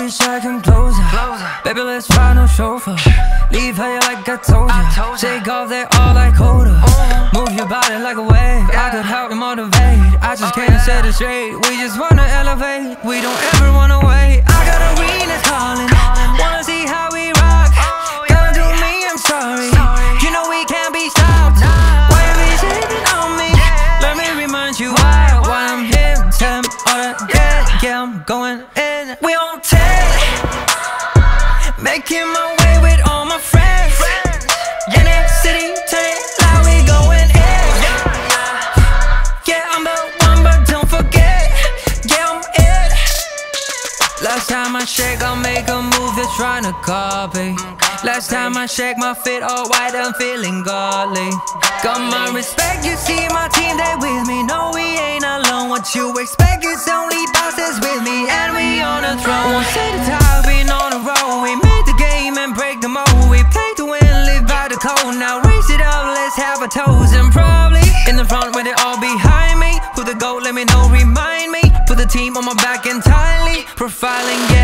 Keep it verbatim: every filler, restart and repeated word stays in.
wish I come closer. Baby, let's ride no chauffeur. Leave her like I told you. Take off, they all like Coda. Move your body like a wave. I could help you motivate. I just can't set it straight. We just wanna elevate. We don't ever wanna wait. I got arenas calling. Wanna see how we rock. Gotta do me, I'm sorry. You know we can't be stopped. Why you be sitting on me? Let me remind you why. Why I'm here. Tell me all that. Yeah, yeah, I'm going in. We on ten. Making my way with all my friends. In that city, turn it loud, we going in. Yeah, I'm the one, but don't forget. Yeah, I'm it. Last time I shake, I'll make a move they're trying to copy. Last time I shake, my fit all white, I'm feeling godly. Got my respect, you see my team, they with me. No, we ain't alone, what you expect? It's only bosses with me, and we on the throne. Won't say the top, been on the road. We made the game and break the mold. We play to win, live by the code. Now raise it up, let's have a toast. And probably in the front when they all behind me. Who the goat, let me know, remind me. Put the team on my back entirely. Profiling, yeah.